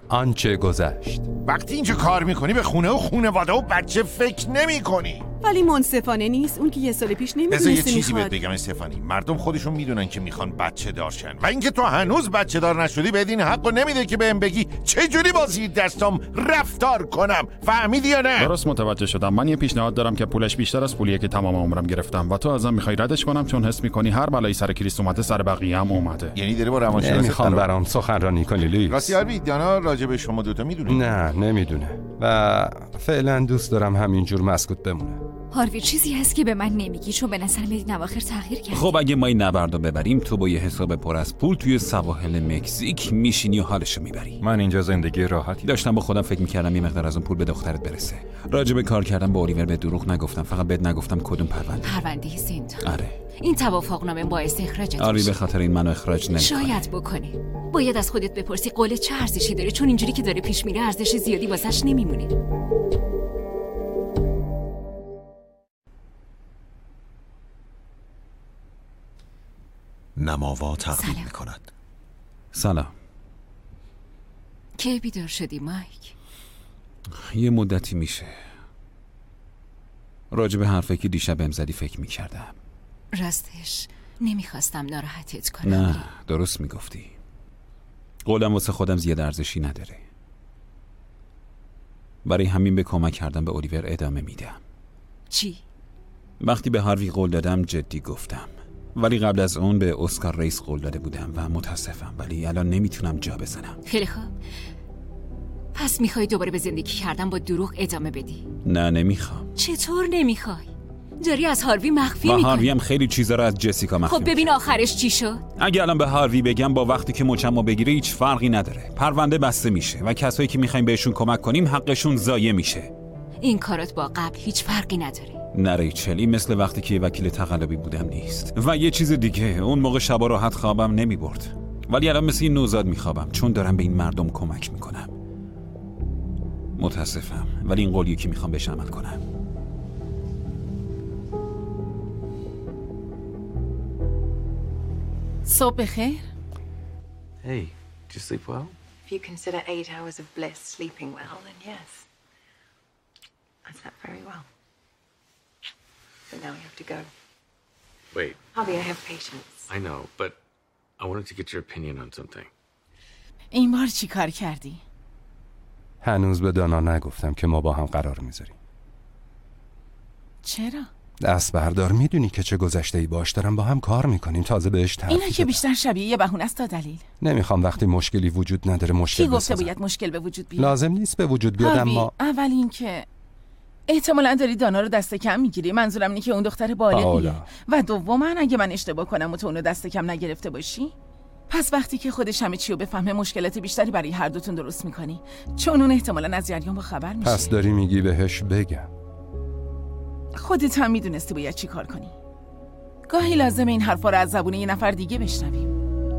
آنچه گذشت. وقتی اینجا کار میکنی به خونه و خونواده و بچه فکر نمی کنی. ولی منصفانه نیست. اون که یه سال پیش بذار یه نمیدونستی چیزی بهت میخواد. بگم استفانی، مردم خودشون میدونن که میخوان بچه دارشن و اینکه تو هنوز بچه دار نشدی بهت این حقو نمیده که بهم بگی چه جوری با زیر دستام رفتار کنم. فهمیدی یا نه؟ درست متوجه شدم. من یه پیشنهاد دارم که پولش بیشتر از پولیه که تمام عمرم گرفتم و تو ازم میخوای ردش کنم چون حس میکنی هر بلایی سر کریس اومده سر بقیه هم اومده. یعنی داری با روانشناس نمیخوام برام سخنرانی کنی لیز. راستی آلبی، دانا راجع به شما دوتا میدونه؟ نه نمیدونه و فعلا دوست دارم همینجور مسکوت بمونه. هاروی چیزی هست که به من نمیگی چون به نظر میاد نواخر تغییر کرد. خب اگه ما این نبردو ببریم تو با یه حساب پر از پول توی سواحل مکزیک میشینی و حالشو میبری. من اینجا زندگی راحتی داشتم با خودم فکر میکردم یه مقدار از اون پول به دخترت برسه. راجع به کار کردم با الیور به دروغ نگفتم، فقط بهت نگفتم کدوم پرونده زندان. آره. این توافقنامه باعث اخراجت آره میشه. به خاطر این منو اخراج نمی‌کنه. شاید بکنه. باید از خودت بپرسی قول چه ارزشی داره چون اینجوری که داره پیش میره ارزش زیادی واسش نمیمونه. نماوا تقدیم میکند. سلام. کی بیدار شدی مایک؟ یه مدتی میشه. راجع به حرفی که دیشب بهم زدی فکر میکردم. راستش نمیخواستم ناراحتت کنم. نه درست میگفتی. قولم واسه خودم زیاد ارزشی نداره. برای همین به کمک کردم به الیور ادامه میدم. چی؟ وقتی به هاروی قول دادم جدی گفتم، ولی قبل از اون به اسکار ریس قول داده بودم و متاسفم ولی الان نمیتونم جا بزنم. خیلی خوب. پس میخوای دوباره به زندگی کردن با دروغ ادامه بدی؟ نه نمیخوام. چطور نمیخوای؟ داری از هاروی مخفی و میکنی. هاروی هم خیلی چیزا رو از جسیکا مخفی خب ببین آخرش چی شد؟ اگه الان به هاروی بگم با وقتی که مچمو بگیره هیچ فرقی نداره. پرونده بسته میشه و کسایی که میخوایم بهشون کمک کنیم حقشون ضایع میشه. این کارات با قبل هیچ فرقی نداره. نه ریچل، این مثل وقتی که وکیل تقلبی بودم نیست. و یه چیز دیگه، اون موقع شبا راحت خوابم نمیبرد، ولی الان مثل این نوزاد میخوابم چون دارم به این مردم کمک میکنم. متاسفم ولی این قولیه که میخوام بهش عمل کنم. صبح بخیر. Hey, did you sleep well? If you consider 8 hours of bliss sleeping well, then yes. I slept very well. But now we have to go. Wait, Harvey, I have patience. I know, but I wanted to get your opinion on something. این بار چی کار کردی؟ هنوز به دانا نگفتم که ما با هم قرار میذاریم. چرا؟ دست بردار، میدونی که چه گذشته‌ای باش دارم، با هم کار میکنیم، تازه بهش تعریف اینا که بیشتر شبیه یه بهونه است تا دلیل. نمیخوام وقتی مشکلی وجود نداره مشکل کی گفته بسازم. باید مشکل به وجود بیاد؟ لازم نیست به وجود بیاد. اما اول این که احتمالاً داری دانا رو دست کم میگیری. منظورم اینه که اون دختر بالغیه. و دوما اگه من اشتباه کنم و تو اونو دست کم نگرفته باشی، پس وقتی که خودش همه چی رو بفهمه مشکلات بیشتری برای هر دوتون درست میکنی، چون اون احتمالاً از جریان با خبر میشه. پس داری میگی بهش بگم؟ خودت هم میدونستی باید چی کار کنی. گاهی لازمه این حرفا رو از زبون یه نفر دیگه بشنویم.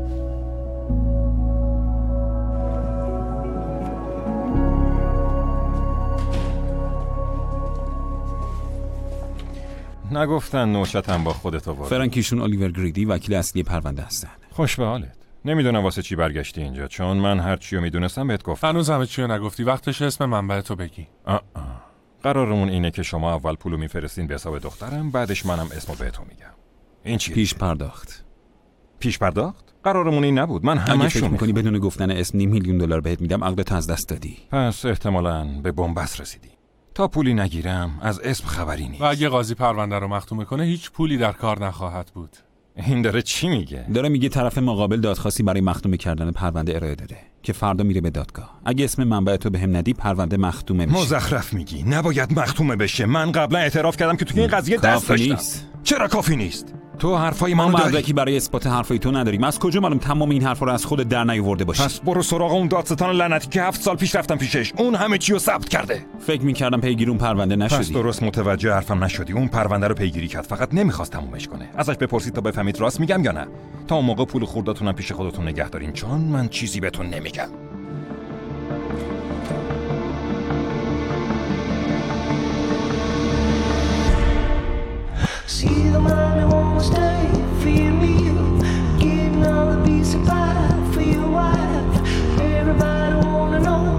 نگفتن نوشتم با خودت آورد. فرانکیشون الیور گریدی وکیل اصلی پرونده هستن. خوش به حالت. نمیدونم واسه چی برگشتی اینجا، چون من هر چی رو میدونستم بهت گفتم. هنوز همه چی رو نگفتی. وقتش اسم منبع تو بگی. قرارمون اینه که شما اول پولو میفرستین به حساب دخترم، بعدش منم اسمو بهتون میگم. این چیه؟ پیش پرداخت. پیش پرداخت؟ قرارمون این نبود. من همشون. اگه فکر میکنی بدون گفتن اسم $500,000 بهت میدم، عقدت از دست دادی. پس احتمالاً به بنبست رسیدی. تا پولی نگیرم از اسم خبری نیست. و اگه قاضی پرونده رو مختوم کنه هیچ پولی در کار نخواهد بود. این داره چی میگه؟ داره میگه طرف مقابل دادخواستی برای مختوم کردن پرونده ارائه داده که فردا میره به دادگاه. اگه اسم منبع تو بهم ندی پرونده مختومه میشه. مزخرف میگی. نباید مختومه بشه. من قبلا اعتراف کردم که توی این قضیه دست داشتم. نیست. چرا کافی نیست؟ تو حرفای منو ما داری. مدرکی برای اثبات حرفای تو نداریم. از کجا معلوم تمام این حرفا رو از خودت در نیاورده باشی؟ پس برو سراغ اون دادستان لعنتی که 7 سال پیش رفتم پیشش. اون همه چی رو ثبت کرده. فکر می‌کردم پیگیر اون پرونده نشدی. پس درست متوجه حرفم نشدی. اون پرونده رو پیگیری کرد، فقط نمیخواست تمومش کنه. ازش بپرسید تا بفهمید راست میگم یا نه. تا اون موقع پول خوردتونم پیش خودتون نگه دارین، چون من چیزی بهتون نمیگم. See the man who won't stay for your meal, getting all the piece of pie for your wife. Everybody wanna know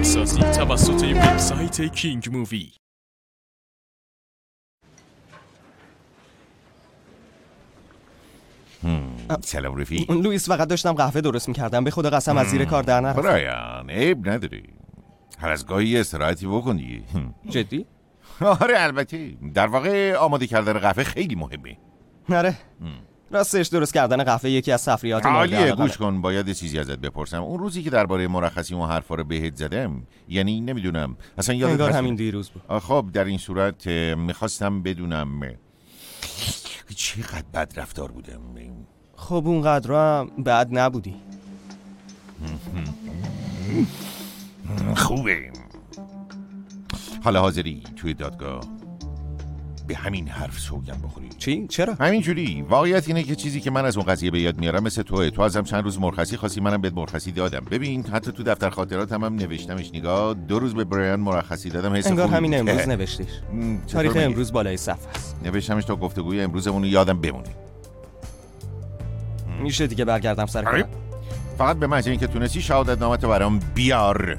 سازی توسط وبسایت کینگ مووی. سلام رفیق. لوئیس، فقط داشتم قهوه درست می‌کردم. به خدا قسم از زیر کار در نرفت. برایان عیب نداری، هر از گاهی استراحتی بکن دیگه. جدی؟ آره البته، در واقع آماده کردن قهوه خیلی مهمه. آره راستش درست کردن قهوه یکی از تفریحات عالیه. گوش کن، باید چیزی ازت بپرسم. اون روزی که درباره مرخصی اون حرفا رو بهت زدم، یعنی نمیدونم اصلا یادت انگار همین دیروز بود. خب در این صورت میخواستم بدونم چقدر بد رفتار بودم. خب اونقدر هم بد نبودی. خوبه. حالا حاضری توی دادگاه به همین حرف سوگن بخوری؟ چی؟ چرا؟ همینجوری. واقعیت اینه که چیزی که من از اون قضیه به یاد میارم مثل توئه. تو ازم چند روز مرخصی خواستی، منم بهت مرخصی دادم. ببین حتی تو دفتر خاطراتم هم نوشتمش. نگاه، 2 روز به برایان مرخصی دادم. حس انگار خوبی. همین امروز نوشتیش. تاریخ امروز بالای صفحه است. نوشتمش تا گفتگوی امروزمون رو یادم بمونه. میشه دیگه برگردم سر کار؟ فقط به محض اینکه تونستی شهادت نامتو برام بیار.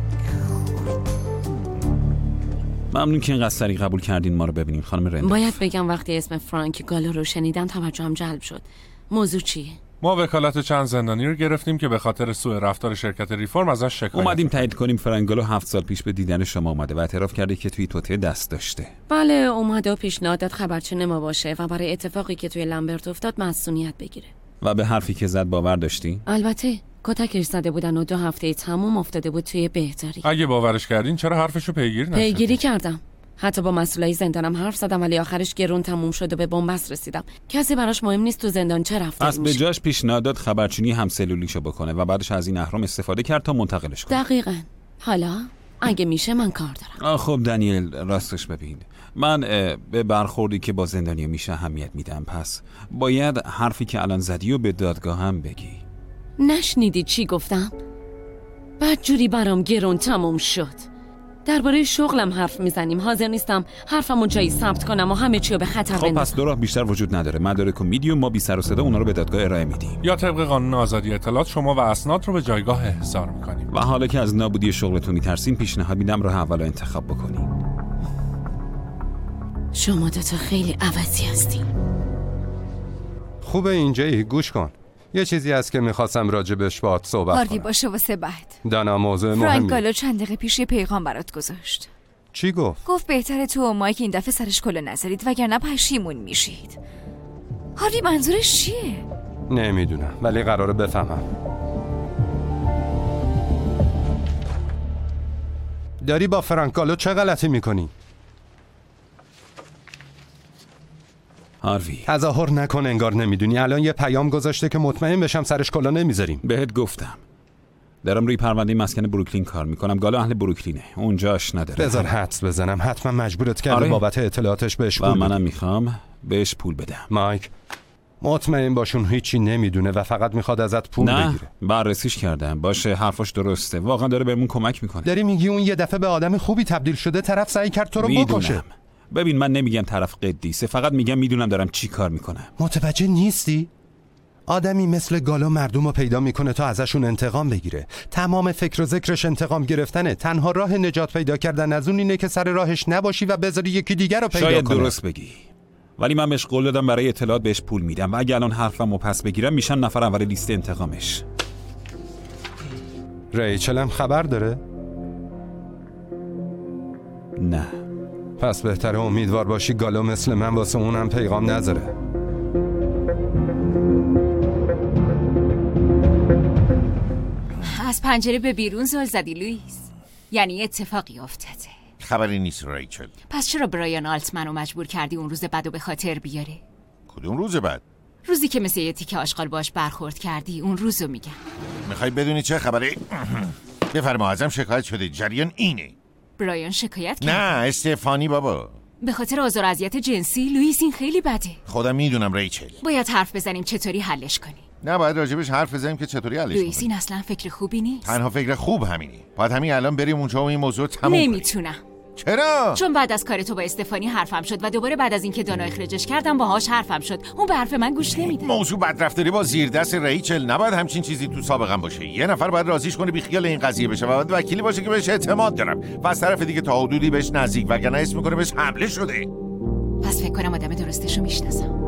ممنون که اینقدر سریع قبول کردین ما رو ببینیم خانم رندالف. باید بگم وقتی اسم فرانک گالو رو شنیدم توجهم جلب شد. موضوع چیه؟ ما وکالت چند زندانی رو گرفتیم که به خاطر سوء رفتار شرکت ریفرم ازش شکایت اومدیم تایید کنیم فرانک گالو 7 سال پیش به دیدن شما اومده و اعتراف کرده که توی توطئه دست داشته. بله، اومده و پیشنهاد داد خبرچه نما باشه و برای اتفاقی که توی لمبرت افتاد مسئولیت بگیره. و به حرفی که زد باور داشتی؟ البته کتکش زده بودن و 2 هفته تموم افتاده بود توی بهداری. اگه باورش کردین چرا حرفشو پیگیری نشدین؟ پیگیری کردم. حتی با مسئولای زندانم حرف زدم ولی آخرش گرون تموم شد و به بنبست رسیدم. کسی براش مهم نیست تو زندان چه رفتاری میشه. پس به جاش پیشنهاد داد خبرچینی همسلولیشو بکنه و بعدش از این اهرام استفاده کرد تا منتقلش کنه. دقیقاً. حالا اگه میشه من کار دارم. خب دنیل، راستش ببین، من به برخوردی که با زندانی میشه اهمیت میدم. پس باید حرفی که الان زدی و به دادگاه هم بگی. نشنیدی چی گفتم؟ بدجوری برام گرون تموم شد. درباره شغلم حرف میزنیم. حاضر نیستم حرفمو جایی ثبت کنم و همه چی رو به خطر بندازم. خب پس 2 راه بیشتر وجود نداره. مدارک و میدیم، ما بی سر و صدا اونا رو به دادگاه ارائه میدیم. یا طبق قانون آزادی اطلاعات شما و اسناد رو به جایگاه احضار میکنیم. و حالا که از نابودی شغلتون میترسین، پیشنهاد میدم راه اولو انتخاب بکنین. شما دوتا خیلی عوضی هستین. خوبه اینجایی، گوش کن. یه چیزی هست که میخواستم راجبش باهات صحبت کنم. آردی باشه واسه بعد. دانا، موضوع مهمی. فرانک گالو چند دقیقه پیش یه پیغام برات گذاشت. چی گفت؟ گفت بهتره تو و مایک این دفعه سرش کلو نذارید وگرنه پشیمون میشید. هاردی منظورش چیه؟ نمیدونم ولی قراره بفهمم. داری با فرانک گالو چه غلطی میکنی؟ هاروی، تظاهر نکن انگار نمیدونی. الان یه پیام گذاشته که مطمئن بشم سرش کلا نمیذاریم. بهت گفتم دارم روی پرونده مسکن بروکلین کار میکنم. گالو اهل بروکلینه، اونجاش نداره. بذار حدس بزنم، حتما مجبورت کرده بابت اطلاعاتش بهش پول بدی. منم میخوام بهش پول بدم. مایک، مطمئن باشون هیچی نمیدونه و فقط میخواد ازت پول بگیره. بررسیش کردم، باشه حرفش درسته، واقعا داره بهمون کمک میکنه. داری میگی اون یه دفعه به آدم خوبی تبدیل شده، طرف سعی کرد تو رو بکشه. ببین من نمیگم طرف قدیسه، فقط میگم میدونم دارم چی کار میکنم. متوجه نیستی؟ آدمی مثل گالو مردم رو پیدا میکنه تا ازشون انتقام بگیره. تمام فکر و ذکرش انتقام گرفتنه. تنها راه نجات پیدا کردن از اون اینه که سر راهش نباشی و بذاری یکی دیگر رو پیدا کنه. شاید درست بگی، ولی من بهش قول دادم برای اطلاعات بهش پول میدم و اگه الان حرفمو پس بگیرم میشن نفر اول لیست انتقامش. ریچل هم خبر داره؟ نه. پس بهتره امیدوار باشی گالو مثل من واسه اونم پیغام نذاره. از پنجره به بیرون زل زدی لوئیس، یعنی اتفاقی افتاده. خبری نیست ریچل. پس چرا برایان آلتمن رو مجبور کردی اون روز بعدو به خاطر بیاره؟ کدوم روز بعد؟ روزی که مثل یه تیکه آشغال باش برخورد کردی، اون روزو میگم. میخوای بدونی چه خبره؟ بفرما، ازم شکایت شده. جریان اینه. برایان شکایت کرد؟ نه، استفانی بابا. به خاطر آزار و اذیت جنسی؟ لوئیس این خیلی بده. خودم میدونم ریچل. باید حرف بزنیم چطوری حلش کنیم. نه، باید راجبش حرف بزنیم که چطوری حلش کنیم. لوئیس این اصلا فکر خوبی نیست. تنها فکر خوب همینه. باید همین الان بریم اونجا و این موضوع تموم نمیتونم. چرا؟ چون بعد از کار تو با استفانی حرفم شد و دوباره بعد از اینکه دانا اخراجش کردم باهاش حرفم شد. اون به حرف من گوش نمیده. موضوع بدرفتاری با زیردست ریچل نباید همچین چیزی تو سابقم باشه. یه نفر باید رازیش کنه بی خیال این قضیه بشه و باید وکیلی باشه که بهش اعتماد دارم و از طرف دیگه تا حدودی بهش نزدیک، وگرنه اسم میکنه بهش حمله شده. پس فکر کنم آدم درستشو میشناسم.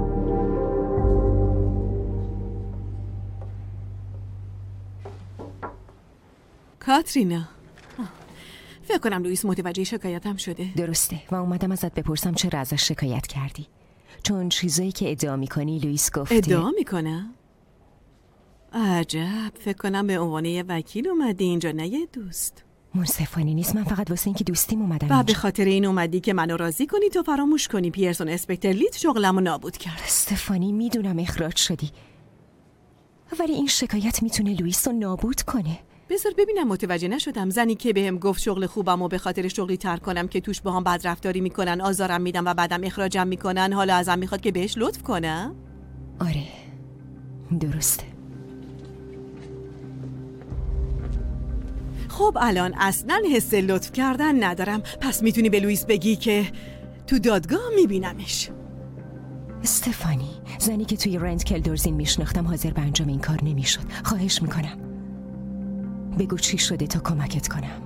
کاترینا، فکر کنم لوئیس متوجه شکایتم شده. درسته و اومدم ازت بپرسم چرا ازش شکایت کردی، چون چیزایی که ادعا میکنی لوئیس گفته. ادعا میکنم؟ عجب، فکر کنم به عنوان یه وکیل اومدی اینجا نه یه دوست. منصفانه نیست، من فقط واسه اینکه دوستیم اومدم و اینجا. به خاطر این اومدی که منو راضی کنی تو فراموش کنی پیرسون اسپکتر لیت شغلمو نابود کرد. استفانی میدونم اخراج شدی، ولی این شکایت میتونه لوئیس رو نابود کنه. بذار ببینم متوجه نشدم. زنی که بهم گفت شغل خوبم و به خاطر شغلی ترک کنم که توش باهام بد رفتاری میکنن، آزارم میدن و بعدم اخراجم میکنن، حالا ازم میخواد که بهش لطف کنم؟ آره درسته. خب الان اصلا حس لطف کردن ندارم، پس میتونی به لوئیس بگی که تو دادگاه میبینمش. استفانی، زنی که توی رنت کلدورزین میشناختم حاضر به انجام این کار نمیشد. خواهش میکنم بگو چی شده تا کمکت کنم.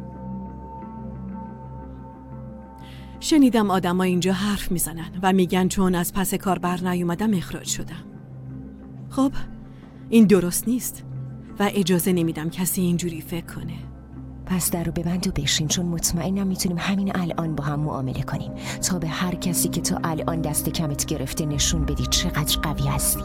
شنیدم آدم ها اینجا حرف میزنن و میگن چون از پس کار بر نیومدم اخراج شدم. خب این درست نیست و اجازه نمیدم کسی اینجوری فکر کنه. پس در رو ببند و بشین، چون مطمئنم میتونیم همین الان با هم معامله کنیم تا به هر کسی که تا الان دست کمت گرفته نشون بدی چقدر قوی هستی.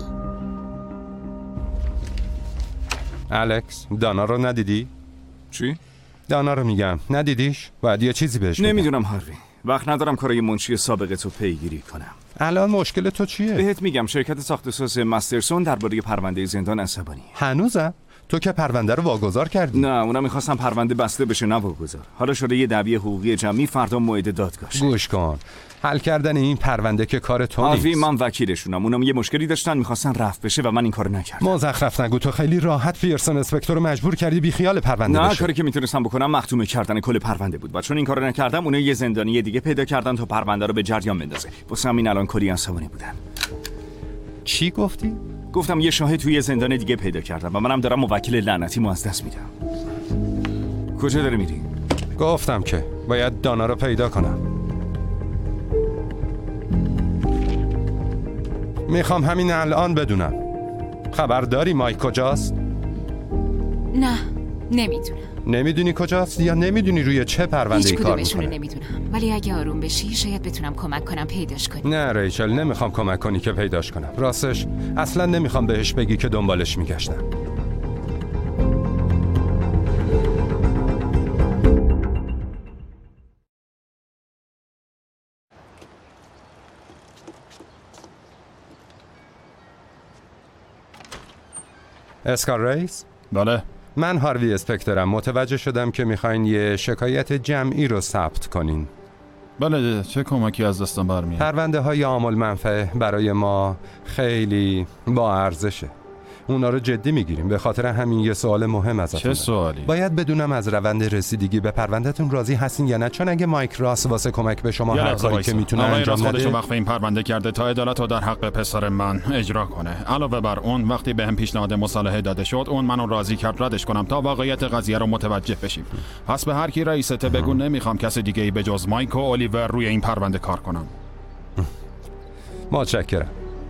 الکس، دانا رو ندیدی؟ چی؟ دانا رو میگم، ندیدیش؟ باید یه چیزی بهش بگم. نمیدونم هاروی، وقت ندارم کارای منشی سابقه تو پیگیری کنم. الان مشکل تو چیه؟ بهت میگم شرکت ساخت و ساز مسترسون درباره پرونده زندان عصبانی. هنوزم؟ تو که پرونده رو واگذار کردی. نه، اونا میخواستن پرونده بسته بشه نه واگذار. حالا شده یه دعوی حقوقی جمعی، فردا موعد دادگاهش. گوش کن، حل کردن این پرونده که کار تو نیست. آوی، من وکیلشونم. اونا یه مشکلی داشتن میخواستن رفع بشه و من این کارو نکردم. مزخرف نگو، تو خیلی راحت پیرسون اسپکتر رو مجبور کردی بی خیال پرونده نه، بشه. کاری که میتونستم بکنم مختومه کردن کل پرونده بود و چون این کارو نکردم اونا یه زندانی دیگه پیدا کردن تا پرونده رو به جریان بندازه. واسه همین الان کلی عصبانی بودن. چی گفتی؟ گفتم یه شاهد توی زندان دیگه پیدا کردم و منم دارم موکل لعنتیمو از دست میدم. کجا داری میری؟ گفتم که باید دانا رو پیدا کنم. میخوام همین الان بدونم خبر داری مایک کجاست؟ نه نمیدونم. نمیدونی کجاست یا نمیدونی روی چه پرونده‌ای کار میکنه؟ میکنه؟ نمیدونم، ولی اگه آروم بشی شاید بتونم کمک کنم پیداش کنی. نه ریچل، نمیخوام کمک کنی که پیداش کنم. راستش اصلا نمیخوام بهش بگی که دنبالش میگشتم. اسکار ریس؟ بله. من هاروی اسپکترم. متوجه شدم که میخواین یه شکایت جمعی رو ثبت کنین. بله، چه کمکی از دستم برمیاد؟ پرونده های عامل منفعه برای ما خیلی با ارزشه. اونا رو جدی میگیریم. به خاطر همین یه سوال مهم ازتون. چه سوالی؟ باید بدونم از روند رسیدگی به پروندهتون راضی هستین یا نه، چون اگه مایک راس واسه کمک به شما هر کاری که میتونه انجام بده. خودشو وقف این پرونده کرده تا عدالت رو در حق پسر من اجرا کنه. علاوه بر اون وقتی بهم پیشنهاد مصالحه داده شد اون منو راضی کرد ردش کنم تا واقعیت قضیه رو متوجه بشیم. پس به هر کی رئیسته بگو نمیخوام کسی دیگه ای به جز مایک و الیور روی این پرونده کار کنم. متشکرم.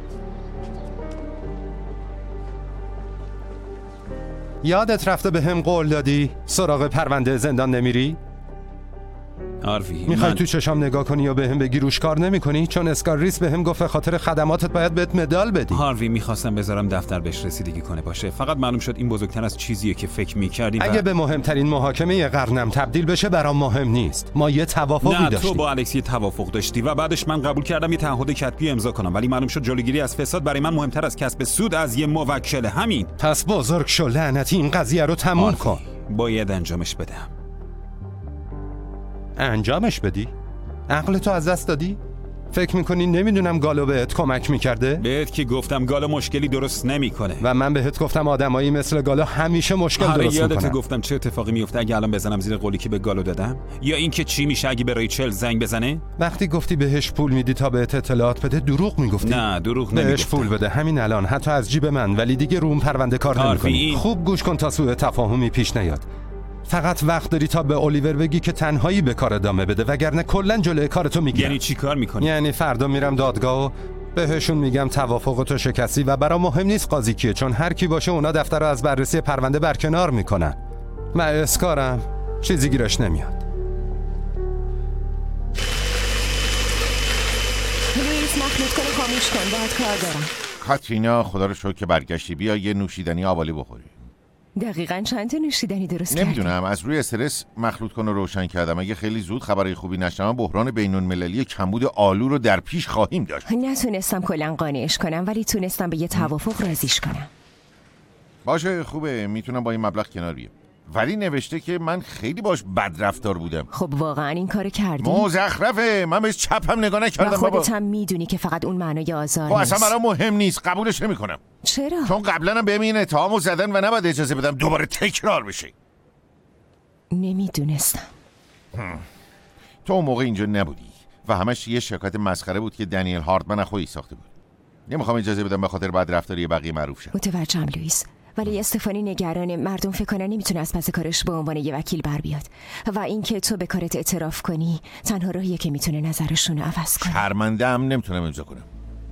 یادت رفته به هم قول دادی سراغ پرونده زندان نمیری؟ هاروی، میخوای تو چشام نگاه کنی یا به هم بگی روش کار نمی کنی؟ چون اسکار ریس به هم گفت به خاطر خدماتت باید بهت مدال بدی. هاروی، میخواستم بذارم دفتر بهش رسیدگی کنه باشه، فقط معلوم شد این بزرگتر از چیزیه که فکر میکردیم. اگه به مهمترین محاکمه قرنم تبدیل بشه برام مهم نیست. ما یه توافقی داشتیم. تو با الکسی توافق داشتی و بعدش من قبول کردم یه تعهد کتبی امضا کنم، ولی معلوم شد جلوگیری از فساد برای من مهمتر از کسب سود از یه موکل. همین. پس بزرگ شو لعنتی، این قضیه رو تموم کن. باید انجامش بدم. انجامش بدی؟ عقلتو از دست دادی؟ فکر میکنی نمیدونم گالو بهت کمک میکرده؟ بهت که گفتم گالو مشکلی درست نمیکنه. و من بهت گفتم آدمایی مثل گالو همیشه مشکل درست میکنن. یادت گفتم چه اتفاقی میفته اگه الان بزنم زیر قولی که به گالو دادم؟ یا اینکه چی میشه اگه به ریچل زنگ بزنه؟ وقتی گفتی بهش پول میدی تا بهت اطلاعات بده دروغ میگفتی؟ نه دروغ نمیگفتم. بهش پول بده همین الان، حتی از جیب من، ولی دیگه رو اون پرونده کار نمیکنی. خوب گوش کن تا سوء تفاهمی پیش نیاد. فقط وقت داری تا به الیور بگی که تنهایی به کار ادامه بده، وگرنه کلا جلوی کارتو میگیرم. یعنی چی کار میکنی؟ یعنی فردا میرم دادگاه و بهشون میگم توافقتو شکستی و برام مهم نیست قاضی کیه، چون هر کی باشه اونا دفتر رو از بررسی پرونده برکنار میکنن. من اسکارم، چیزی گیرش نمیاد. لوئیس مخلوط کنه خاموش کن، باید کار دارم. کاترینا خدا رو شکر که برگشتی. بیا یه نوشیدنی آوالی بخوری. دقیقاً چند تا نوشیدنی درست کردی؟ نمیدونم، از روی استرس مخلوط کن رو روشن کردم. اگه خیلی زود خبرای خوبی نشنوم بحران بین‌المللی کمبود آلو رو در پیش خواهیم داشت. نتونستم کلاً قانعش کنم ولی تونستم به یه توافق راضیش کنم. باشه خوبه، میتونم با این مبلغ کنار بیام. ولی نوشته که من خیلی باش بد رفتار بودم. خب واقعا این کارو کردی؟ مزخرفه، من بهش چپ هم نگاه نکردم بابا. خودت هم میدونی که فقط اون معنای آزار نیست. اصلا برام مهم نیست، قبولش نمیکنم. چرا؟ چون قبلا هم بهم این اتهامو زدن و نباید اجازه بدم دوباره تکرار بشه. نمیدونستم. تو اون موقع اینجا نبودی و همش یه شکایت مسخره بود که دنیل هاردمن خودی ساخته بود. نمیخوام اجازه بدم به خاطر بد رفتاری بقیه معروف شه. متوجهم لوئیس، ولی استفانی نگرانه. مردم فکر کنن نمیتونه از پس کارش به عنوان یه وکیل بر بیاد و اینکه تو به کارت اعتراف کنی تنها راهیه که میتونه نظرشون رو عوض کنه. شرمنده هم نمیتونم امضا کنم.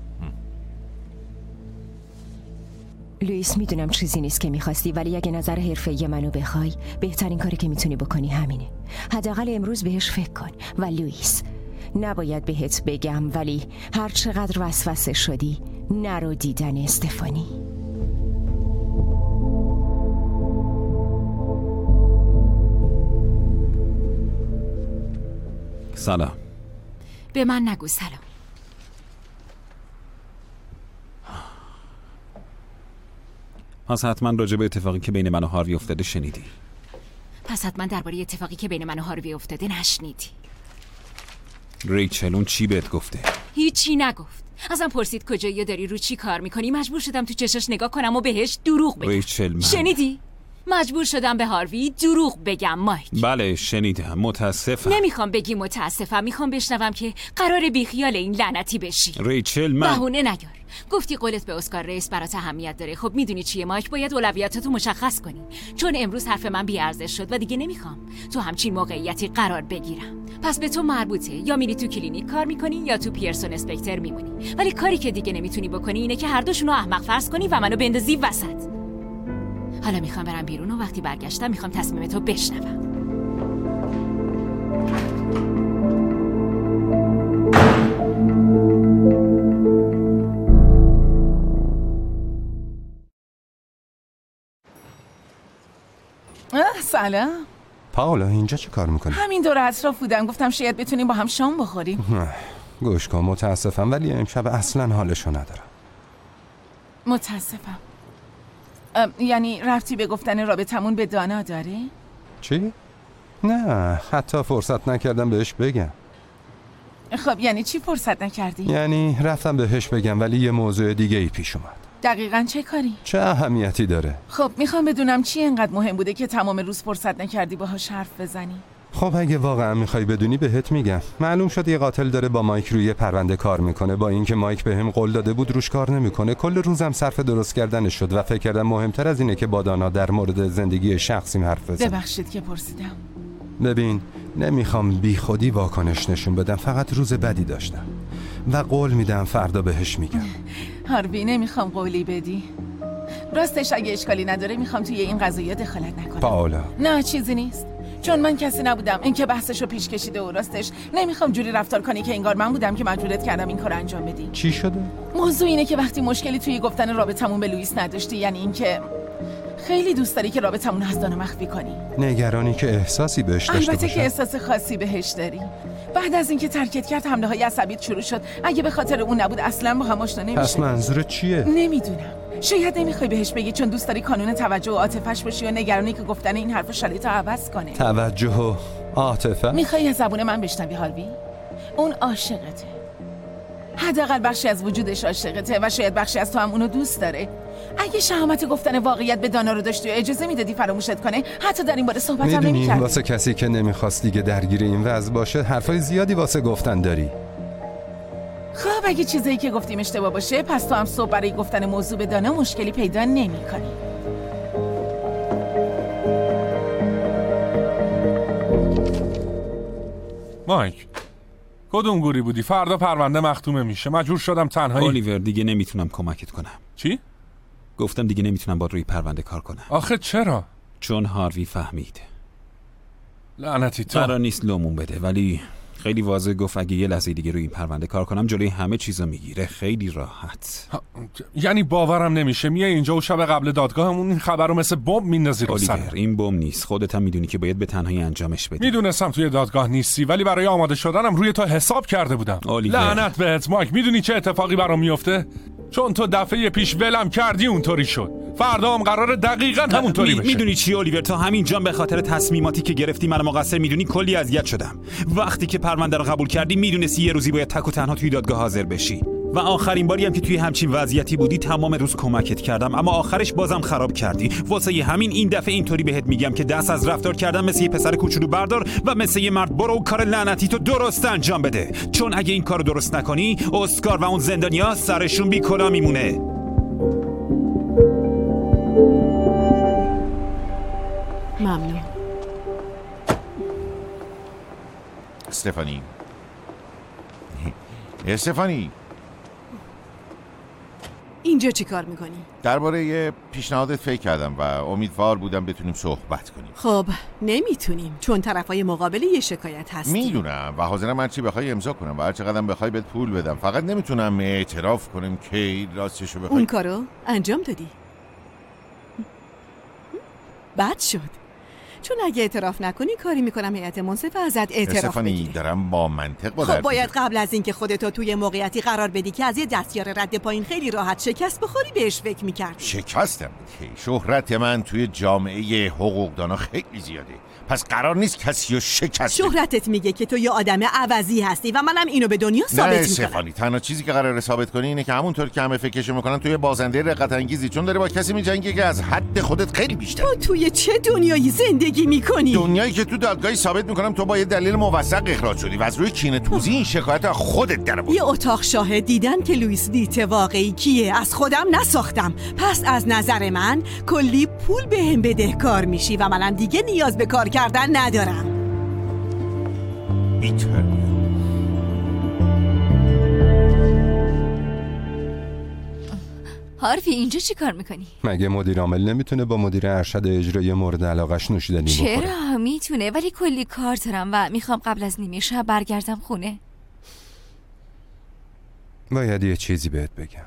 لوئیس میدونم چیزی نیست که میخواستی، ولی اگه نظر حرفه‌ای منو بخوای بهترین کاری که میتونی بکنی همینه. حداقل امروز بهش فکر کن. و لوئیس، نباید بهت بگم ولی هر چقدر وسوسه شدی نرو دیدن استفانی. سلام. به من نگو سلام. پس حتما راجع به اتفاقی که بین من و هاروی افتاده شنیدی. پس حتما درباره اتفاقی که بین من و هاروی افتاده نشنیدی. ریچل اون چی بهت گفته؟ هیچی نگفت. ازم پرسید کجایی داری رو چی کار میکنی. مجبور شدم تو چشاش نگاه کنم و بهش دروغ بگم. ریچل من شنیدی؟ مجبور شدم به هاروی دروغ بگم مایک. بله شنیدم، متاسفم. نمیخوام بگی متاسفم، میخوام بشنوم که قرار بیخیال این لعنتی بشی. ریچل من بهونه نیار. گفتی قولت به اسکار ریس برات اهمیت داره. خب میدونی چیه مایک، باید اولویاتاتو مشخص کنی. چون امروز حرف من بی‌ارزش شد و دیگه نمیخوام تو همچین موقعیتی قرار بگیرم. پس به تو مربوطه، یا میری تو کلینیک کار میکنی یا تو پیرسون اسپکتر میمونی. ولی کاری که دیگه نمیتونی بکنی اینه که هر دوشونو احمق فرض کنی و منو بندازی وسط. حالا میخوام برم بیرون و وقتی برگشتم میخوام تصمیمتو بشنوم. سلام. پاولا اینجا چه کار میکنی؟ همین دور اطراف بودم، گفتم شاید بتونیم با هم شام بخوریم. گوش کن، متاسفم ولی امشب اصلا حالشو ندارم. متاسفم. یعنی ربطی به گفتن رابطمون به دانا داره؟ چی؟ نه، حتی فرصت نکردم بهش بگم. خب یعنی چی فرصت نکردی؟ یعنی رفتم بهش بگم ولی یه موضوع دیگه ای پیش اومد. دقیقاً چه کاری؟ چه اهمیتی داره؟ خب میخوام بدونم چی اینقدر مهم بوده که تمام روز فرصت نکردی باهاش حرف بزنی؟ خب اگه واقعا میخوای بدونی بهت میگم. معلوم شد یه قاتل داره با مایک روی پرونده کار میکنه. با اینکه مایک بهم قول داده بود روش کار نمیکنه. کل روزم صرف درست کردنش شد و فکر کردم مهمتر از اینه که با دانا در مورد زندگی شخصیم حرف بزنم. ببخشید که پرسیدم. ببین، نمیخوام بی خودی واکنش نشون بدم، فقط روز بدی داشتم و قول میدم فردا بهش میگم. هاروی نمیخوام قولی بدی. راستش اگه اشکالی نداره میخوام توی این قضیه دخالت نکنم. پاولا. نه چیزی نیست. چون من کسی نبودم. اینکه بحثشو پیش کشیده و راستش نمیخوام جوری رفتار کنی که انگار من بودم که مجبورت کردم این کارو انجام بدی. چی شده؟ موضوع اینه که وقتی مشکلی توی گفتن رابطمون به لوئیس نداشتی، یعنی اینکه خیلی دوست داری که رابطمون از دانا مخفی کنی. نگرانی که احساسی بهش داشته باشم. البته که احساس خاصی بهش داری. بعد از اینکه ترکت کرد حمله‌های عصبیت شروع شد. اگه به خاطر اون نبود اصلا با هم آشنا نمی‌شدیم. پس منظورت چیه؟ نمیدونم. شاید نمیخوای بهش بگی چون دوست داری کانون توجه و عاطفه‌اش باشی و نگرانی که گفتن این حرف شرایطو عوض کنه. توجه و عاطفه؟ میخوای از زبون من بشنوی هاروی؟ اون عاشقته. حداقل بخشی از وجودش عاشقته و شاید بخشی از تو هم اونو دوست داره. اگه شهامت گفتن واقعیت به دانا رو داشتی و اجازه میدادی فراموشت کنه، حتی در این باره صحبت هم نمی‌کردی. واسه کسی که نمیخواست دیگه درگیر این وضع باشه حرفای زیادی واسه گفتن داری. خب اگه چیزایی که گفتیم اشتباه باشه، پس تو هم صبح برای گفتن موضوع به دانا مشکلی پیدا نمی‌کنی. مایک، کدوم گوری بودی؟ فردا پرونده مختومه میشه. مجبور شدم تنهایی. الیور دیگه نمیتونم کمکت کنم. چی؟ گفتم دیگه نمیتونم با روی پرونده کار کنم. آخه چرا؟ چون هاروی فهمید. لعنتی تو. قرار نیست لومون بده، ولی خیلی واضح گفت اگه یه لحظه دیگه روی این پرونده کار کنم جلوی همه چیزو میگیره. خیلی راحت. یعنی باورم نمیشه میای اینجا و شب قبل دادگاهمون این خبر رو مثل بمب میندازی رو سرم. الیور این بمب نیست، خودت هم میدونی که باید به تنهایی انجامش بدی. میدونستم توی دادگاه نیستی، ولی برای آماده شدنم روی تو حساب کرده بودم. لعنت بهت مایک. میدونی چه اتفاقی برام میفته؟ چون تو دفعه پیش ولم کردی اونطوری شد. فردا هم قراره دقیقاً همونطوری بشه. میدونی چی الیور، تا همین جان به خاطر تصمیماتی که گرفتی منو مقصر میدونی. کلی اذیت شدم. وقتی که پرونده رو قبول کردی میدونستی یه روزی باید تک و تنها توی دادگاه حاضر بشی. و آخرین باری هم که توی همچین وضعیتی بودی تمام روز کمکت کردم، اما آخرش بازم خراب کردی. واسه همین این دفعه اینطوری بهت میگم که دست از رفتار کردن مثل یه پسر کوچولو بردار و مثل یه مرد برو و کار لعنتی تو درست انجام بده. چون اگه این کارو درست نکنی اسکار و اون زندانیا سرشون بی کلا میمونه. ممنون. استفانی اینجا چی کار میکنی؟ درباره یه پیشنهادت فکر کردم و امیدوار بودم بتونیم صحبت کنیم. خب نمیتونیم چون طرفای مقابل یه شکایت هستی. میدونم و حاضرم هرچی بخوای امضا کنم و هر چقدر بخوای بهت پول بدم، فقط نمیتونم اعتراف کنم که راستشو بخوای. اون کارو انجام دادی. بد شد. چون اگه اعتراف نکنی کاری میکنم هیئت منصفه ازت اعتراف بگیره. دارم با منطق با خب باید قبل از اینکه خودتو توی موقعیتی قرار بدی که از یه دستیار رد پایین خیلی راحت شکست بخوری بهش فکر میکردی. شکستم که شهرت من توی جامعه حقوقدانا خیلی زیاده، پس قرار نیست کسی رو شکست. شهرتت میگه که تو یه آدم عوضی هستی و منم اینو به دنیا ثابت میکنم. استفانی تنها چیزی که قراره ثابت کنی اینه که همونطور که همه فکرشو میکنن توی بازنده رقت انگیزی، چون داره با کسی میجنگه که از حد خودت خیلی بیشتر. تو توی چه دنیایی زندگی میکنی؟ دنیایی که تو دادگاهی ثابت میکنم تو با یه دلیل موثق اخراج شدی و از روی کینه توزی این شکایت از خودت در بود. یه اتاق شاهد دیدن که لوئیس دیت واقعی کیه، از خودم نساختم. پس از نظر من کلی پول بهم بدهکار میشی و منم دیگه نیاز به کار کردن ندارم. هاروی اینجا چی کار میکنی؟ مگه مدیر عامل نمیتونه با مدیر ارشد اجرایی مورد علاقش نوشیدنی بخوره؟ چرا میتونه، ولی کلی کار دارم و میخوام قبل از نیمه شب برگردم خونه. باید یه چیزی بهت بگم.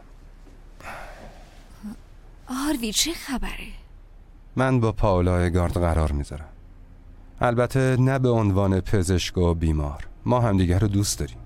هاروی چه خبره؟ من با پائولا اگارد قرار میذارم. البته نه به عنوان پزشک و بیمار. ما همدیگه رو دوست داریم.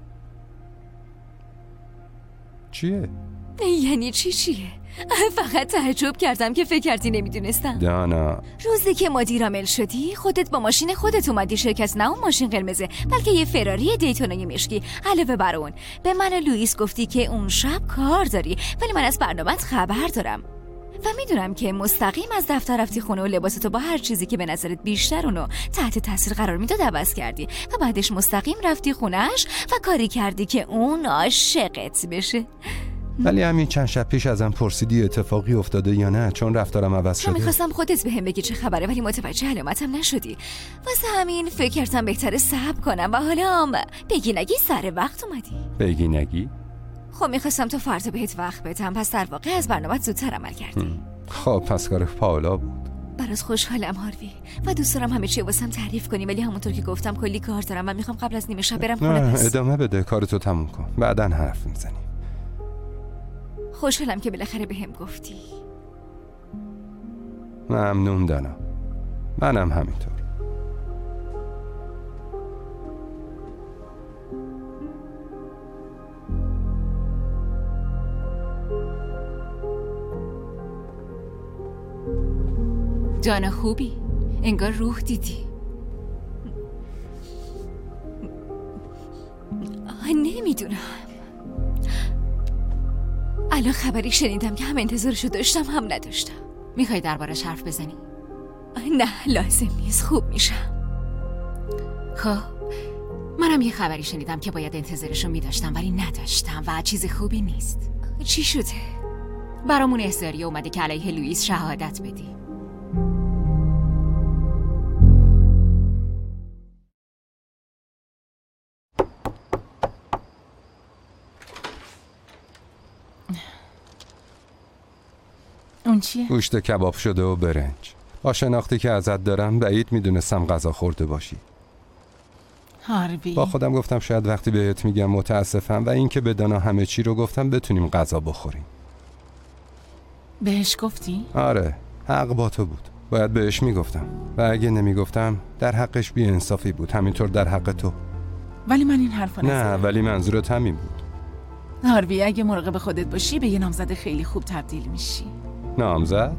چیه؟ یعنی چیه؟ فقط تعجب کردم که فکر کردی نمیدونستم. دانا، روزی که مدیر عامل شدی خودت با ماشین خودت اومدی شرکت، نه اون ماشین قرمزه بلکه یه فراری دیتونای مشکی. علاوه بر اون به من و لوئیس گفتی که اون شب کار داری، ولی من از برنامه‌ات خبر دارم و میدونم که مستقیم از دفتر رفتی خونه و لباستو با هر چیزی که به نظرت بیشتر اونو تحت تاثیر قرار میداد عوض کردی و بعدش مستقیم رفتی خونه‌اش و کاری کردی که اون عاشقت بشه. ولی همین چند شب پیش ازم پرسیدی اتفاقی افتاده یا نه، چون رفتارم عوض شده. من میخواستم خودت بهم بگی چه خبره، ولی متوجه علامتم نشدی. واسه همین فکر کردم بهتره صبر کنم و حالا بگی نگی سر وقت اومدی. بگی نگی؟ خب میخواستم تو فردا بهت وقت بدم، پس در واقع از برنامه‌ات زودتر عمل کردی. خب پس کار پائولا بود. براس خوشحالم هاروی و دوست دارم همه چی واسم تعریف کنی، ولی همونطور که گفتم کلی کار دارم و میخوام قبل از نیمه شب برم خونه. ادامه بده، کارتو تموم کن، بعداً حرف میزنیم. خوشحالم که بالاخره بهم گفتی. ممنون دانا، منم همینطور. دانا خوبی؟ انگار روح دیدی. نمیدونم. الان خبری شنیدم که هم انتظارشو داشتم هم نداشتم. میخوای دربارش حرف بزنی؟ نه لازم نیست، خوب میشم. خب منم یه خبری شنیدم که باید انتظارشو میداشتم ولی نداشتم و چیز خوبی نیست. چی شده؟ برامون احضاریه اومده که علیه لوئیس شهادت بدی. اون چیه؟ گوشت کباب شده و برنج. با شناختی که ازت دارم بعید میدونستم غذا خورده باشی. هاروی، با خودم گفتم شاید وقتی بهت میگم متاسفم و اینکه بدانا همه چی رو گفتم بتونیم غذا بخوریم. بهش گفتی؟ آره، حق با تو بود. باید بهش میگفتم و اگه نمیگفتم در حقش بی انصافی بود، همینطور در حق تو. ولی من این حرفا نه، ولی منظورت همین بود. هاروی اگه مراقب خودت باشی به یه نامزد خیلی خوب تبدیل میشی. نامزد؟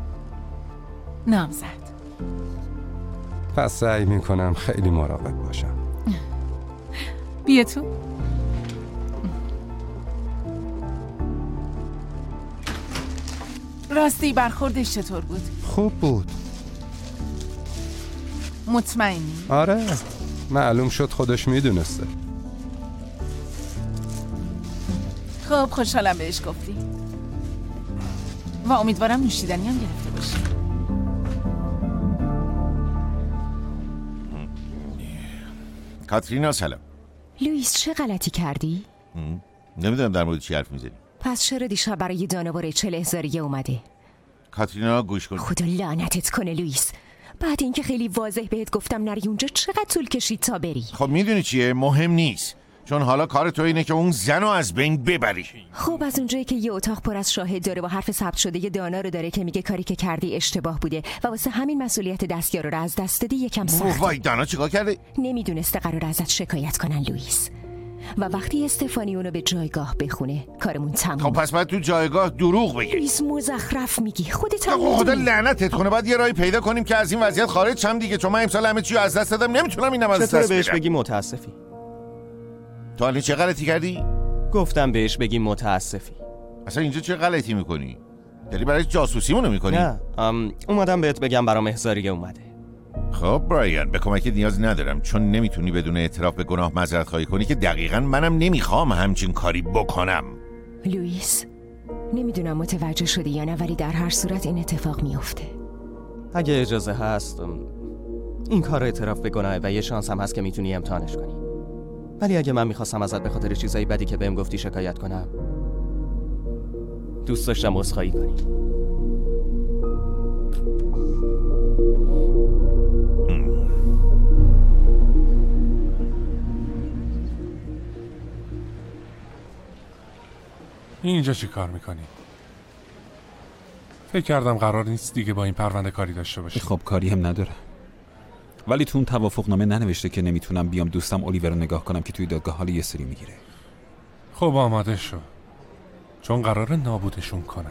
نامزد. پس سعی میکنم خیلی مراقب باشم. بیا تو. راستی برخوردش چطور بود؟ خوب بود. مطمئنی؟ آره، معلوم شد خودش میدونسته. خب خوشحالم بهش گفتی و امیدوارم نوشیدنی هم گرفته باشی. کاترینا سلام. لوئیس چه غلطی کردی؟ نمیدونم در مورد چی حرف میزنی. پس چرا دیشب برای دانا و ریچل احضاریه اومده؟ کاترینا گوش کن. خدا لعنتت کنه لوئیس. بعد اینکه خیلی واضح بهت گفتم نری اونجا چقدر طول کشید تا بری؟ خب میدونی چیه؟ مهم نیست، چون حالا کار تو اینه که اون زنو از بین ببری. خب از اونجایی که یه اتاق پر از شاهد داره و حرف ثبت شده یه دانا رو داره که میگه کاری که کردی اشتباه بوده و واسه همین مسئولیت دستیارو رو از دست دادی یکم سخته. وای دانا چیکار کرده؟ نمیدونسته قرار ازت شکایت کنن لوئیس. و وقتی استفانی اونو به جایگاه بخونه کارمون تموم. خب پس باید تو جایگاه دروغ بگی. لوئیس مزخرف میگی، خودت هم خدا لعنتت کنه. باید یه راهی پیدا کنیم که از این وضعیت خارج شم دیگه، چون من امسال همه چی رو از دست دادم، نمیتونم اینم از دست بدم. چطور بهش بگی متاسفی؟ تو الان چه غلطی کردی؟ گفتم بهش بگی متاسفی. اصلا اینجا چه غلطی میکنی؟ داری برای جاسوسیمونو میکنی؟ نه، اومدم بهت بگم برام احضاریه اومده. خب برایان، به کمکت نیاز ندارم، چون نمیتونی بدون اعتراف به گناه معذرت خواهی کنی که دقیقاً منم نمیخوام همچین کاری بکنم. لوئیس، نمیدونم متوجه شدی یا نه ولی در هر صورت این اتفاق میفته. اگه اجازه هست این کار اعتراف به گناه و یه شانس هم هست که میتونی امتحانش کنی. ولی اگه من میخواستم ازت به خاطر چیزایی بدی که بهم گفتی شکایت کنم، دوست داشتم عذرخواهی کنی. اینجا چی کار میکنی؟ فکر کردم قرار نیست دیگه با این پرونده کاری داشته باشی. خب کاری هم نداره، ولی تو اون توافقنامه ننوشته که نمیتونم بیام دوستم الیور رو نگاه کنم که توی دادگاه حال یه سری میگیره. خب آماده شو، چون قراره نابودشون کنم.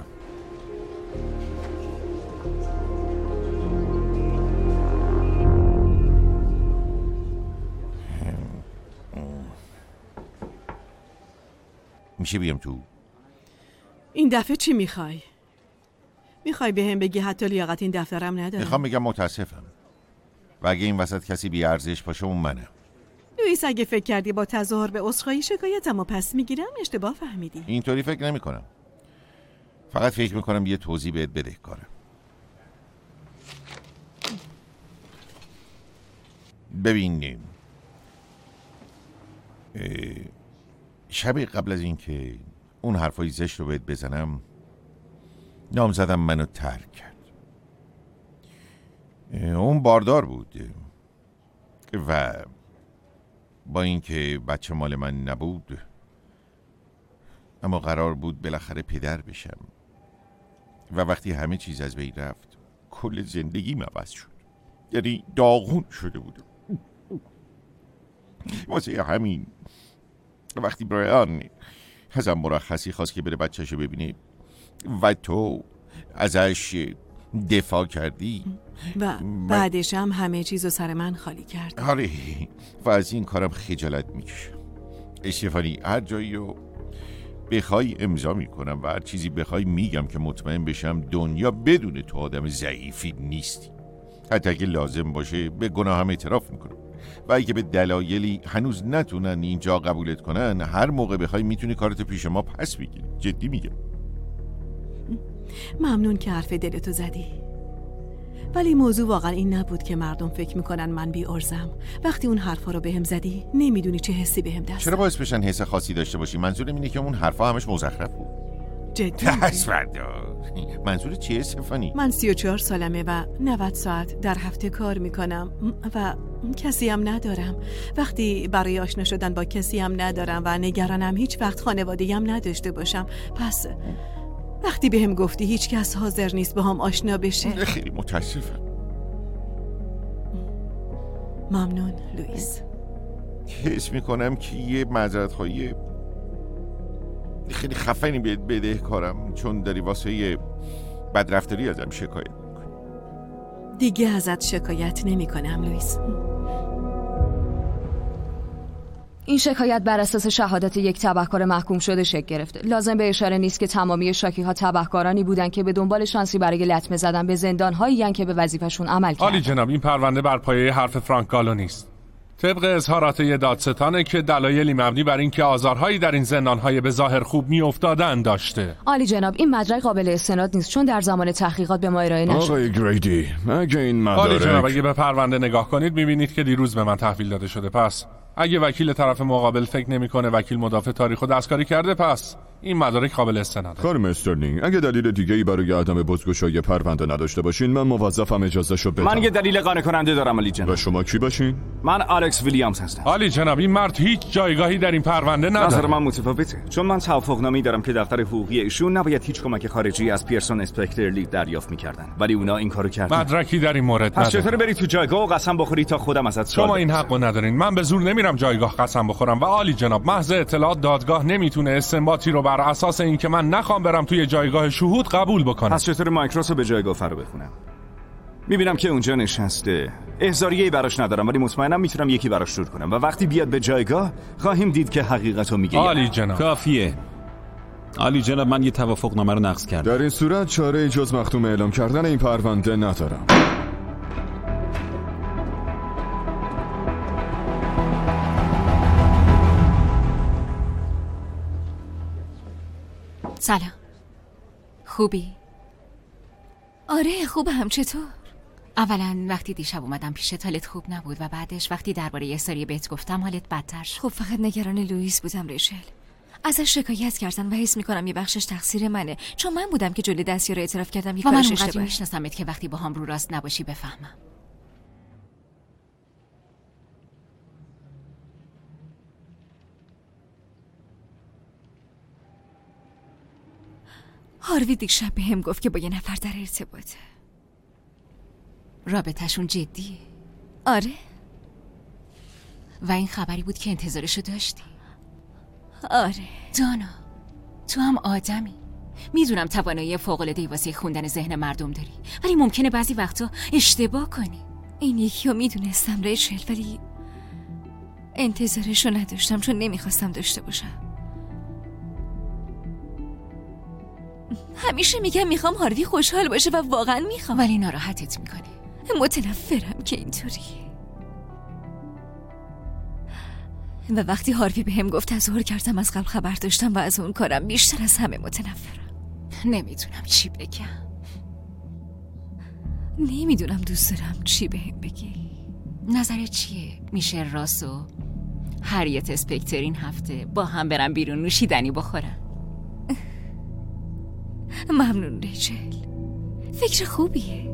میشه بیام تو؟ این دفعه چی میخوای؟ میخوای به هم بگی حتی لیاقت این دفترم نداره؟ میخوام بگم متاسفم و اگه این وسط کسی بی ارزش باشه اون منم. لوئیس اگه فکر کردی با تظاهر به عذرخواهی شکایتمو پس میگیرم اشتباه فهمیدی. اینطوری فکر نمی کنم، فقط فکر میکنم یه توضیح بهت بدهکارم. ببین شب قبل از این که اون حرفای زشت رو بهت بزنم نامزدم منو ترک کرد. اون باردار بود و با اینکه بچه مال من نبود اما قرار بود بالاخره پدر بشم و وقتی همه چیز از بین رفت کل زندگیم عوض شد، یعنی داغون شده بودم. واسه همین وقتی برایان ازم مرخصی خواست که بره بچه‌شو ببینه و تو ازش دفاع کردی و بعدش هم همه چیزو سر من خالی کرد. آره، و از این کارم خجالت میکشم. استفانی هر جایی رو بخوای امضا میکنم و هر چیزی بخوای میگم که مطمئن بشم دنیا بدون تو آدم ضعیفی نیستی. حتی اگه لازم باشه به گناهم اعتراف میکنم و اگه به دلایلی هنوز نتونن اینجا قبولت کنن هر موقع بخوای میتونی کارت پیش ما پس بگیری. جدی میگم. ممنون که حرف دلتو زدی، ولی موضوع واقعا این نبود که مردم فکر میکنن من بی ارزم. وقتی اون حرفا رو بهم زدی نمیدونی چه حسی بهم دست. چرا باعث بشن حس خاصی داشته باشی؟ منظورم اینه که اون حرفا همش مزخرف بود. جدی؟ منظور چیه استفانی؟ من 34 سالمه و 90 ساعت در هفته کار میکنم و کسی هم ندارم. وقتی برای آشنا شدن با کسی هم ندارم و نگرانم هیچ وقت خانوادگی هم نداشته باشم. پس وقتی بهم گفتی هیچ کس حاضر نیست با هم آشنا بشه، خیلی متاسفم. ممنون لوئیس. حس میکنم که یه معذرت خواهی خیلی خفنی بدهکارم چون داری واسه یه بدرفتاری ازم شکایت میکنی. دیگه ازت شکایت نمی کنم لوئیس. این شکایت بر اساس شهادت یک تبهکار محکوم شده شکل گرفته. لازم به اشاره نیست که تمامی شاکی‌ها تبهکارانی بودند که به دنبال شانسی برای لطمه زدن به زندان‌هایی که به وظیفه‌شون عمل کردند. عالی جناب، این پرونده بر پایه حرف فرانک گالو نیست. طبق اظهارات دادستانه که دلایلی مبنی بر اینکه آزارهایی در این زندان‌های به ظاهر خوب می‌افتادن داشته. عالی جناب، این مدرک قابل استناد نیست چون در زمان تحقیقات به ما ارائه نشد. آقای گریدی، اگه این مدارک عالی جناب، اگه به پرونده نگاه کنید می‌بینید که دیروز به من تحویل داده شده. پس اگه وکیل طرف مقابل فکر نمی‌کنه وکیل مدافع تاریخ و دستکاری کرده، پس این مدارک قابل استناده. خانم استرلینگ، اگه دلیل دیگه‌ای برای عدم بازگشایی پرونده نداشته باشین من موظفم اجازهشو بدم. من یه دلیل قانع کننده دارم علی جناب. و شما کی باشین؟ من الکس ویلیامز هستم. عالی جناب، این مرد هیچ جایگاهی در این پرونده نداره. نظر من متفاوته، چون من توافقنامه‌ای دارم که دفتر حقوقی ایشون نباید هیچ کمک خارجی از پیرسون اسپکترلی دریافت می‌کردن، ولی اونا این کارو کردن. مدرکی در این مورد نداره. پس چطور بری تو جایگاه و قسم بخوری تا خودم ازت سوال شما این حقو ندارین. من به زور نمیرم جایگاه قسم بخورم و عالی جناب، محض اطلاعات دادگاه نمیتونه استنباطی رو بر اساس اینکه من نخوام برم توی جایگاه شهود قبول بکنه. پس چطور مایکروس رو به جایگاه فرا بخونم؟ میبینم که اونجا نشسته، احضاریه‌ای براش ندارم ولی مطمئنم میتونم یکی براش جور کنم و وقتی بیاد به جایگاه خواهیم دید که حقیقتو میگه. عالی جناب، کافیه. عالی جناب، من یه توافقنامه رو نقض کردم. در این صورت چاره جز مختوم اعلام کردن این پرونده ندارم. سلام. خوبی؟ آره خوبم. چطور؟ اولا وقتی دیشب اومدم پیشت حالت خوب نبود و بعدش وقتی درباره یه سری بهت گفتم حالت بدتر شد. خب فقط نگران لوئیس بودم ریچل. ازش شکایت کردن و حس میکنم یه بخشش تقصیر منه چون من بودم که جلوی دستیار اعتراف کردم یه کارش اشتباهه. من میشناسمت که وقتی با هم رو راست نباشی بفهمم. هاروی دیشب به هم گفت که با یه نفر در ارتباطه. رابطه‌شون جدیه؟ آره. و این خبری بود که انتظارشو داشتی؟ آره. دانا، تو هم آدمی. میدونم توانایی فوق‌العاده‌ای واسه خوندن ذهن مردم داری، ولی ممکنه بعضی وقتا اشتباه کنی. این یکی رو میدونستم ریچل، ولی انتظارشو نداشتم چون نمیخواستم داشته باشم. همیشه میگم میخوام هاروی خوشحال باشه و واقعا میخوام، ولی ناراحتت میکنه. متنفرم که اینطوریه. و وقتی هاروی بهم گفت تظاهر کردم از قبل خبر داشتم و از اون کارم بیشتر از همه متنفرم. نمیدونم چی بگم. نمیدونم دوست دارم چی بهم بگی. نظرت چیه؟ میشه راس و هریت اسپکتر این هفته با هم برن بیرون نوشیدنی بخورن؟ ممنون ریچل، فکر خوبیه.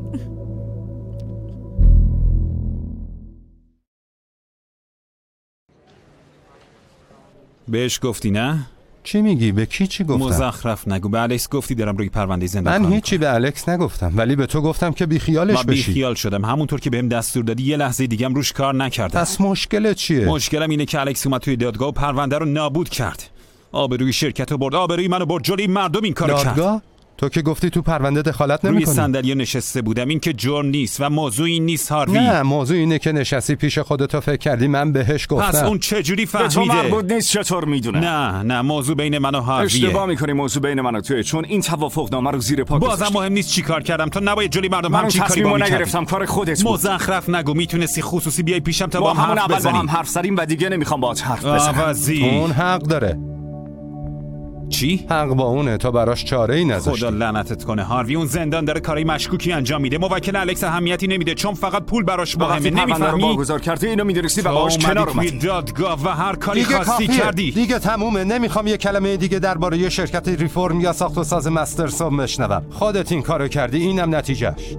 بهش گفتی نه؟ چی میگی؟ به کی چی گفتم؟ مزخرف نگو. به الکس گفتی دارم روی پرونده زندگی من هیچی به الکس نگفتم، ولی به تو گفتم که بیخیالش بشی. من بیخیال شدم، همونطور که بهم دستور دادی یه لحظه دیگه هم روش کار نکردم. پس مشکلت چیه؟ مشکلم اینه که الکس اومد توی دادگاه و پرونده رو نابود کرد. آبروی شرکت رو برد، آبروی منو برد، جلوی مردم این کارو کرد. تو که گفتی تو پرونده دخالت روی نمی‌کنی. صندلی نشسته بودم. این که جرم نیست و موضوع این نیست هاروی. نه، موضوع اینه که نشستی پیش خودتو فکر کردی من بهش گفتم. پس اون چجوری فهمیده؟ به تو مربوط نیست، چطور میدونه؟ نه موضوع بین من و هارویه. اشتباه میکنی، موضوع بین من و توئه، چون این توافقنامه رو زیر پا گذاشتی. بازم مهم نیست چیکار کردم. تو نباید جلوی مردم همچین کاری با من نگرفتم، کار خودت بود. مزخرف نگو. میتونستی خصوصی بیای پیشم تا با هم حرف بزنیم. با هم حرف زدیم و دیگه نمیخوام باهات حرف بزنم. اون حق داره. چی؟ حق با اونه، تا براش چاره‌ای نذاشتی. خدا لعنتت کنه هاروی. اون زندان داره کارای مشکوکی انجام میده. موکل الکس اهمیتی نمیده چون فقط پول براش مهمه. نمیفهمی؟ واگذار کردی اینو میدونستی و باهاش کنار اومدی. دادگاه و هر کاری خواستی کردی. دیگه تمومه. نمیخوام یه کلمه دیگه درباره یه شرکت ریفورم یا ساخت و ساز مسترسوم بشنوم. خودت این کارو کردی، اینم نتیجهش.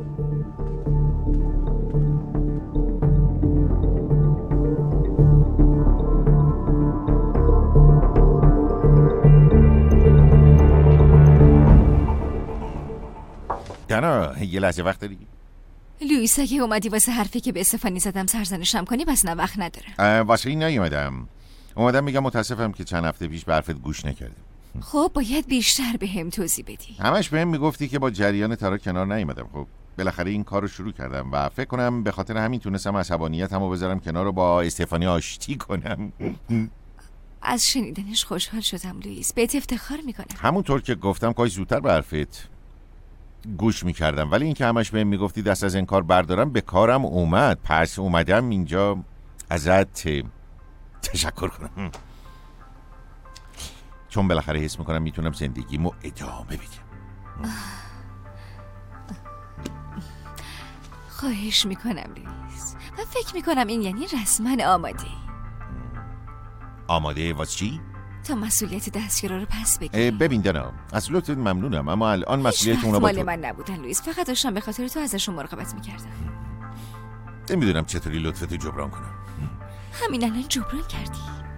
دانا یه لحظه وقت داری؟ لوئیس اگه اومدی واسه حرفی که به استفانی زدم سرزنشم کنی پس نه وقت نداره. واسه این اومدم میگم متاسفم که چند هفته پیش به حرفت گوش نکردم. خب باید بیشتر به هم توضیح بدی. همش بهم میگفتی که با جریان تارا کنار نیومدم. خب بالاخره این کار رو شروع کردم و فکر کنم به خاطر همین تونستم عصبانیتمو بذارم کنار رو با استفانی آشتی کنم. از شنیدنش خوشحال شدم لوئیس، بهت افتخار میکنم. همونطور که گفتم کاش زودتر به حرفت گوش میکردم، ولی این که همش بهم میگفتی دست از این کار بردارم به کارم اومد. پس اومدم اینجا ازت تشکر کنم، چون بالاخره حس میکنم میتونم زندگیمو ادامه بدم. خواهش میکنم لوئیس. من فکر میکنم این یعنی رسما آماده واسه چی؟ تا مسئولیت دستیارا رو پس بگیری. ببین دانا، از لطفت ممنونم اما الان مسئولیت اونا با تو. مال من نبودن لوئیس، فقط داشتم به خاطر تو ازشون مراقبت میکردم. نمیدونم چطوری لطفتو جبران کنم. همین الان جبران کردی.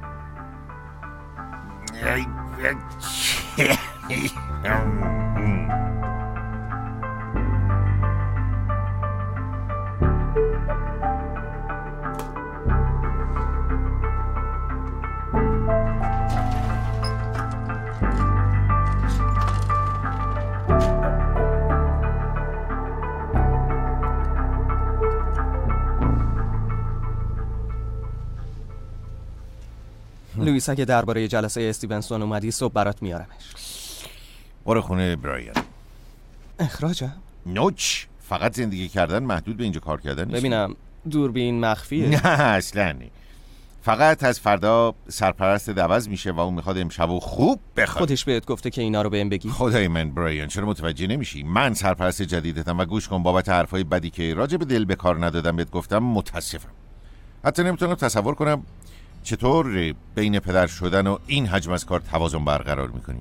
لوئیس اگه درباره جلسه استیونسون اومدی صبح برات میارمش. برو خونه برایان. اخراجم؟ نوچ، فقط زندگی کردن محدود به اینجا کار کردن نیست. ببینم دوربین مخفیه؟ نه اصلا نه. فقط از فردا سرپرست عوض میشه و اون میخواد امشبو خوب بخواد. خودش بهت گفته که اینا رو بهم بگی؟ خدای من برایان، چرا متوجه نمیشی؟ من سرپرست جدیدتم و گوش کن، بابت حرفای بدی که راجع به دل به کار ندادم بهت گفتم متاسفم. حتی نمیتونم تصور کنم چطور بین پدر شدن و این حجم از کار توازن برقرار میکنی.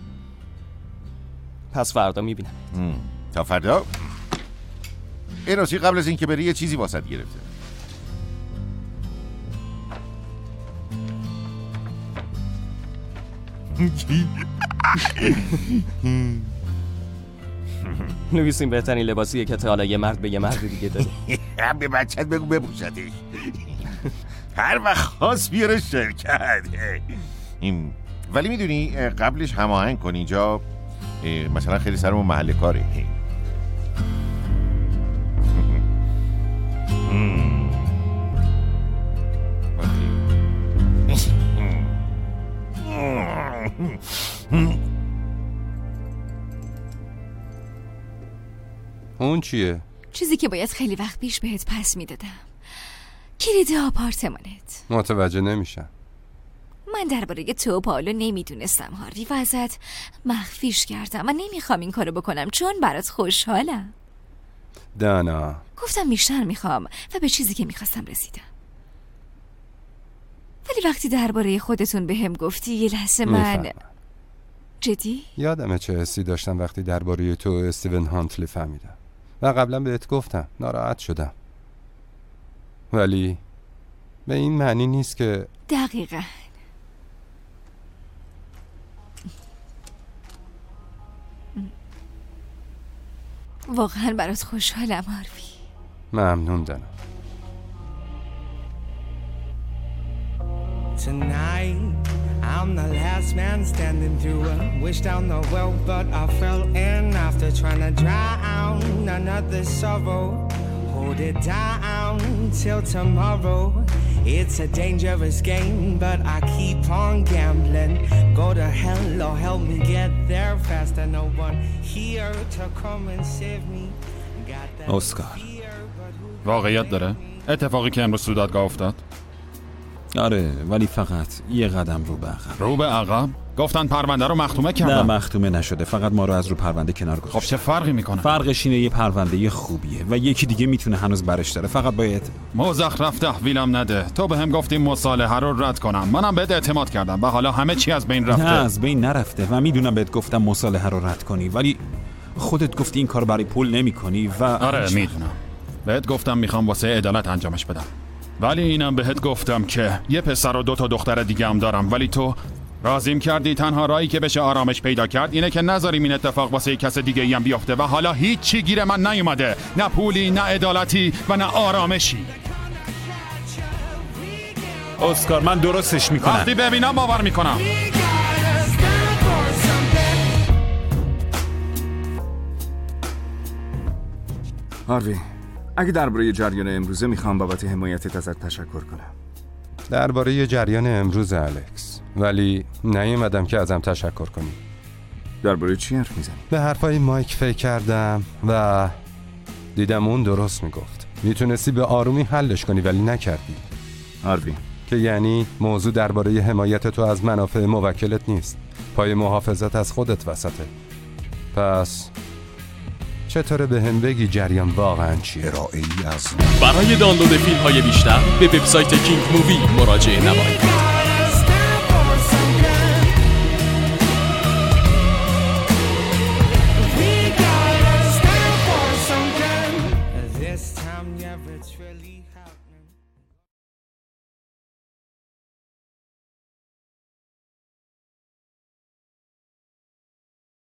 پس فردا میبینم. تا فردا. این راستی قبل از اینکه بری یه چیزی واسط گرفته. لوئیس این بهترین لباسیه که تا حالا یه مرد به یه مرد دیگه داره. به بچت بگو بپوشتش. هر وقت خواست بیاره شرکت. ولی میدونی قبلش هماهنگ کن، اینجا مثلا خیلی سرمون محل کاره. اون چیه؟ چیزی که باید خیلی وقت پیش بهت پس میدادم. کلید آپارتمانت. متوجه نمیشم. من درباره تو و پائولو نمیدونستم هاروی و ازت مخفیش کردم و نمیخوام این کارو بکنم چون برات خوشحالم. دانا، گفتم بیشتر میخوام و به چیزی که میخواستم رسیدم. ولی وقتی درباره خودتون بهم گفتی یه لحظه من جدی؟ یادمه چه حسی داشتم وقتی درباره تو استیون هانتلی فهمیدم و قبلا بهت گفتم ناراحت شدم، ولی به این معنی نیست که دقیقاً. واقعاً برات خوشحالم هاروی. ممنون دانم. Tonight I I'm the last man standing through a wish down the well, but I fell in after trying to drown another sorrow. Hold it down till tomorrow. It's a dangerous game, but I keep on gambling. Go to hell or help me get there faster. No one here to come and save me. اسکار واقعیت داره؟ اتفاقی که امروز تو دادگاه افتاد؟ آره، ولی فقط یه قدم رو به عقب. رو به عقب؟ گفتن پرونده رو مختومه کردن. نه مختومه نشده، فقط ما رو از رو پرونده کنار گذاشتن. خب چه فرقی میکنه؟ فرقش اینه یه پرونده خوبیه و یکی دیگه میتونه هنوز برش داره، فقط باید مزخرف تحویلم نده. تو بهم گفتی مصالحه رو رد کنم، منم بهت اعتماد کردم و حالا همه چی از بین رفته. نه از بین نرفته و میدونم بهت گفتم مصالحه رو رد کنی، ولی خودت گفتی این کار برای پول نمی‌کنی و آره میدونم. بهت گفتم میخوام واسه عدالت انجامش بدم، ولی اینم بهت گفتم که یه پسر و 2 تا دختر دیگه هم دارم، ولی تو رازیم کردی تنها راهی که بشه آرامش پیدا کرد اینه که نذاریم این اتفاق واسه کس دیگه ای هم بیفته و حالا هیچ چی گیر من نیومده، نه پولی، نه عدالتی و نه آرامشی. اسکار من درستش میکنم. وقتی ببینم باور میکنم. هاروی، اگه درباره جریان امروزه میخوام بابت حمایتت ازت تشکر کنم. درباره جریان امروز الکس، ولی نیومدم که ازم تشکر کنی. درباره چی حرف میزنی؟ به حرفای مایک فکر کردم و دیدم اون درست میگفت. میتونستی به آرومی حلش کنی ولی نکردی. هاروی، که یعنی موضوع درباره حمایت تو از منافع موکلت نیست، پای محافظت از خودت وسطه. پس چطوره به هم بگی جریان واقعا چیه؟ برای دانلود فیلم های بیشتر به وبسایت کینگ مووی مراجعه نمایید.